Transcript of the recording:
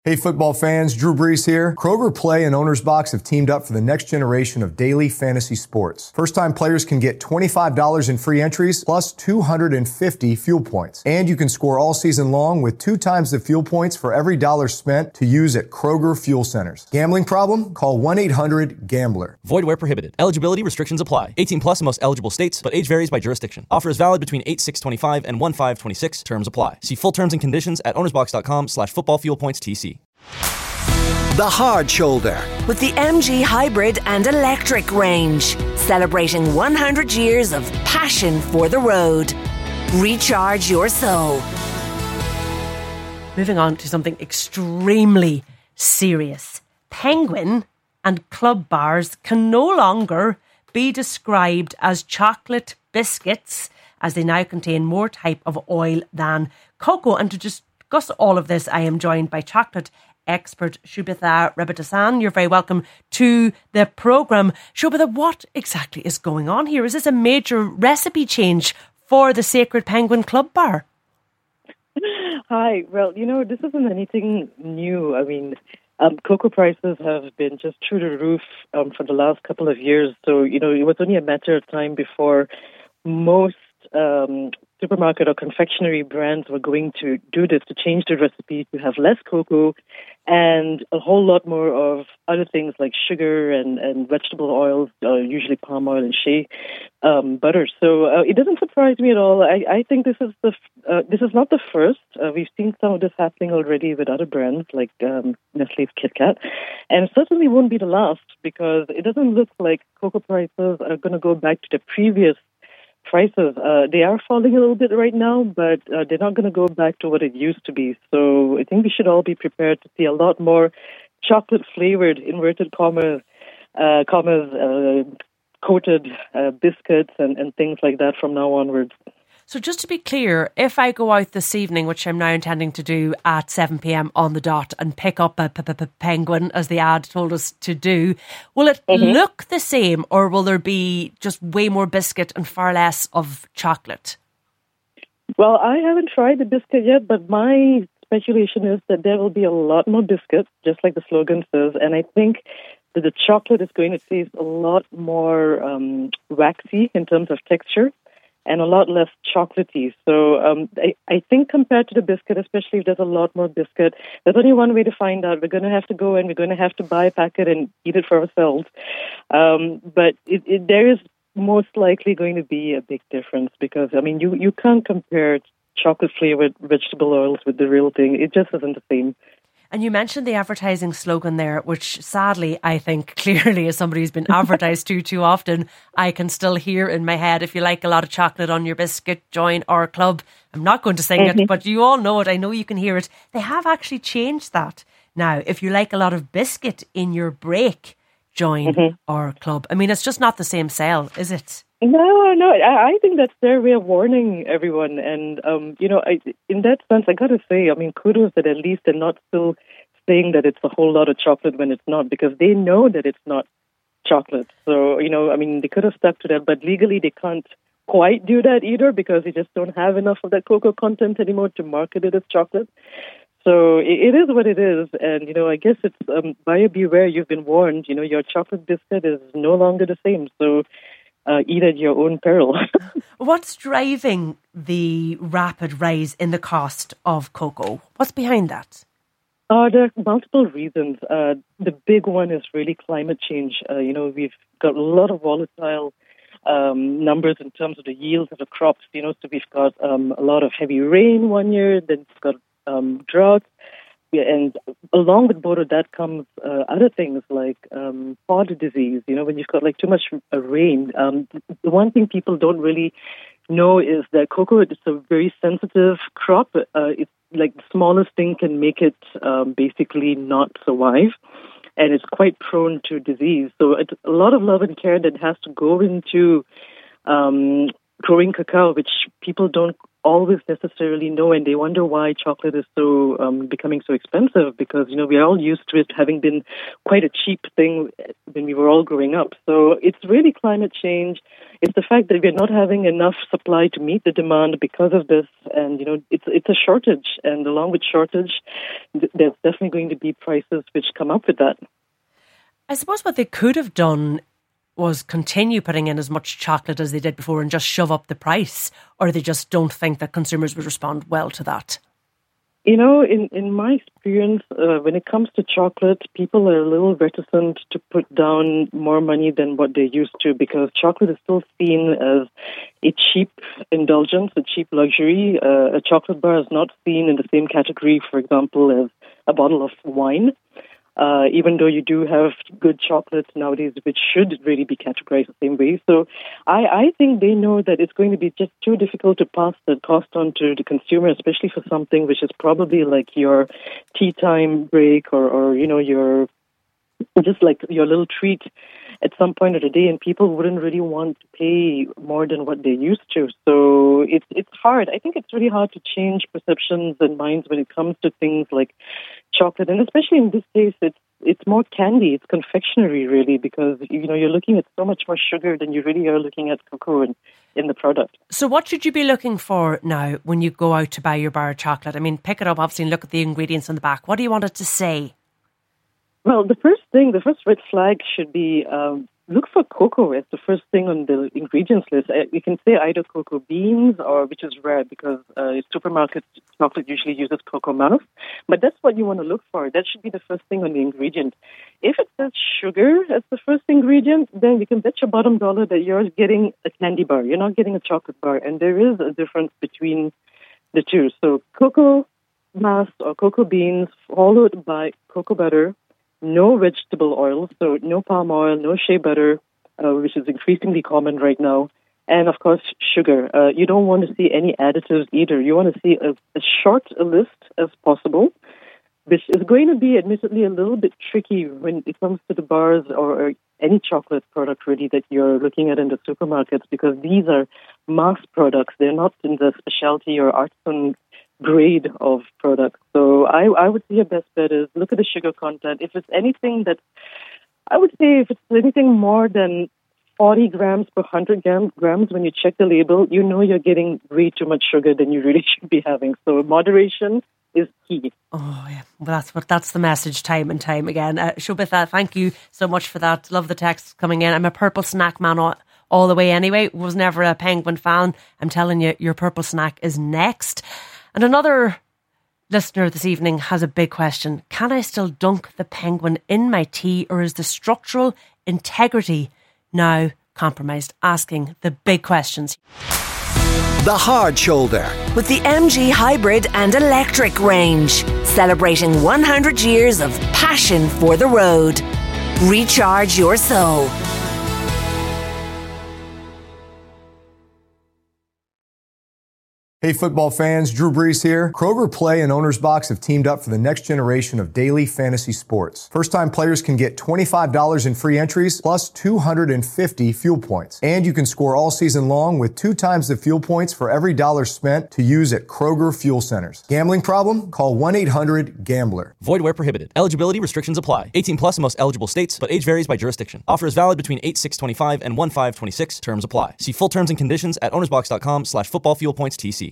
Hey football fans, Drew Brees here. Kroger Play and Owner's Box have teamed up for the next generation of daily fantasy sports. First-time players can get $25 in free entries plus 250 fuel points. And you can score all season long with 2 times the fuel points for every dollar spent to use at Kroger Fuel Centers. Gambling problem? Call 1-800-GAMBLER. Void where prohibited. Eligibility restrictions apply. 18 plus in most eligible states, but age varies by jurisdiction. Offer is valid between 8/6/25 and 1/5/26. Terms apply. See full terms and conditions at ownersbox.com/footballfuelpointstc. The Hard Shoulder with the MG Hybrid and Electric range, celebrating 100 years of passion for the road. Recharge your soul. Moving on to something extremely serious. Penguin and club bars can no longer be described as chocolate biscuits, as they now contain more type of oil than cocoa. And to discuss all of this, I am joined by chocolate expert Shubhita Rebitasan. You're very welcome to the programme. Shubhita, what exactly is going on here? Is this a major recipe change for the Sacred Penguin Club Bar? Hi. Well, this isn't anything new. I mean, cocoa prices have been just through the roof for the last couple of years. So, it was only a matter of time before most supermarket or confectionery brands were going to do this, to change the recipe to have less cocoa and a whole lot more of other things like sugar and vegetable oils, usually palm oil and shea butter. So it doesn't surprise me at all. I think this is not the first. We've seen some of this happening already with other brands like Nestle's Kit Kat, and it certainly won't be the last, because it doesn't look like cocoa prices are going to go back to the previous prices. They are falling a little bit right now, but they're not going to go back to what it used to be. So I think we should all be prepared to see a lot more chocolate-flavored, inverted commas, coated biscuits and things like that from now onwards. So just to be clear, if I go out this evening, which I'm now intending to do at 7 p.m. on the dot, and pick up a penguin, as the ad told us to do, will it look the same, or will there be just way more biscuit and far less of chocolate? Well, I haven't tried the biscuit yet, but my speculation is that there will be a lot more biscuit, just like the slogan says, and I think that the chocolate is going to taste a lot more waxy in terms of texture, and a lot less chocolatey. So I think compared to the biscuit, especially if there's a lot more biscuit, there's only one way to find out. We're going to have to go and we're going to have to buy a packet and eat it for ourselves. But there is most likely going to be a big difference, because, I mean, you can't compare chocolate-flavored vegetable oils with the real thing. It just isn't the same. And you mentioned the advertising slogan there, which sadly, I think clearly, as somebody who's been advertised to too often, I can still hear in my head, if you like a lot of chocolate on your biscuit, join our club. I'm not going to sing it, but you all know it. I know you can hear it. They have actually changed that. Now, if you like a lot of biscuit in your break, join our club. I mean, it's just not the same sell, is it? No. I think that's their way of warning everyone. And, in that sense, I got to say, I mean, kudos that at least they're not still saying that it's a whole lot of chocolate when it's not, because they know that it's not chocolate. So, they could have stuck to that, but legally they can't quite do that either, because they just don't have enough of that cocoa content anymore to market it as chocolate. So it is what it is. And, I guess it's buyer beware, you've been warned. Your chocolate biscuit is no longer the same. So eat at your own peril. What's driving the rapid rise in the cost of cocoa? What's behind that? There are multiple reasons. The big one is really climate change. We've got a lot of volatile numbers in terms of the yields of the crops. So we've got a lot of heavy rain one year, then we've got drought. Yeah, and along with both of that comes other things like pod disease. When you've got too much rain, the one thing people don't really know is that cocoa is a very sensitive crop. It's like the smallest thing can make it basically not survive, and it's quite prone to disease. So it's a lot of love and care that has to go into growing cacao, which people don't always necessarily know, and they wonder why chocolate is so becoming so expensive, because, we are all used to it having been quite a cheap thing when we were all growing up. So it's really climate change. It's the fact that we're not having enough supply to meet the demand because of this, and, it's a shortage, and along with shortage, there's definitely going to be prices which come up with that. I suppose what they could have done was continue putting in as much chocolate as they did before and just shove up the price, or they just don't think that consumers would respond well to that? In my experience, when it comes to chocolate, people are a little reticent to put down more money than what they used to, because chocolate is still seen as a cheap indulgence, a cheap luxury. A chocolate bar is not seen in the same category, for example, as a bottle of wine. Even though you do have good chocolate nowadays, which should really be categorized the same way. So I think they know that it's going to be just too difficult to pass the cost on to the consumer, especially for something which is probably like your tea time break or your just like your little treat at some point of the day, and people wouldn't really want to pay more than what they used to. So it's hard. I think it's really hard to change perceptions and minds when it comes to things like chocolate, and especially in this case, it's more candy, it's confectionery really, because you're looking at so much more sugar than you really are looking at cocoa in the product. So what should you be looking for now when you go out to buy your bar of chocolate? I mean, pick it up obviously and look at the ingredients on the back. What do you want it to say? Well, the first red flag should be look for cocoa as the first thing on the ingredients list. You can say either cocoa beans, or which is rare because supermarket chocolate usually uses cocoa mass, but that's what you want to look for. That should be the first thing on the ingredient. If it says sugar as the first ingredient, then you can bet your bottom dollar that you're getting a candy bar. You're not getting a chocolate bar, and there is a difference between the two. So cocoa mass or cocoa beans followed by cocoa butter, no vegetable oil, so no palm oil, no shea butter, which is increasingly common right now, and of course sugar. You don't want to see any additives either. You want to see as short a list as possible, which is going to be admittedly a little bit tricky when it comes to the bars or any chocolate product really that you're looking at in the supermarkets, because these are mass products. They're not in the specialty or artisan grade of products. So I would say your best bet is look at the sugar content. If it's anything that, I would say if it's anything more than 40 grams per 100 grams, when you check the label, you're getting way too much sugar than you really should be having. So moderation is key. Oh, yeah. Well, that's the message time and time again. Shobitha, thank you so much for that. Love the texts coming in. I'm a purple snack man all the way anyway. Was never a penguin fan. I'm telling you, your purple snack is next. And another listener this evening has a big question. Can I still dunk the penguin in my tea, or is the structural integrity now compromised? Asking the big questions. The Hard Shoulder. With the MG Hybrid and Electric range, celebrating 100 years of passion for the road. Recharge your soul. Hey football fans, Drew Brees here. Kroger Play and Owner's Box have teamed up for the next generation of daily fantasy sports. First-time players can get $25 in free entries plus 250 fuel points. And you can score all season long with 2 times the fuel points for every dollar spent to use at Kroger fuel centers. Gambling problem? Call 1-800-GAMBLER. Void where prohibited. Eligibility restrictions apply. 18 plus in most eligible states, but age varies by jurisdiction. Offer is valid between 8/6/25 and 1/5/26. Terms apply. See full terms and conditions at ownersbox.com/footballfuelpointstc.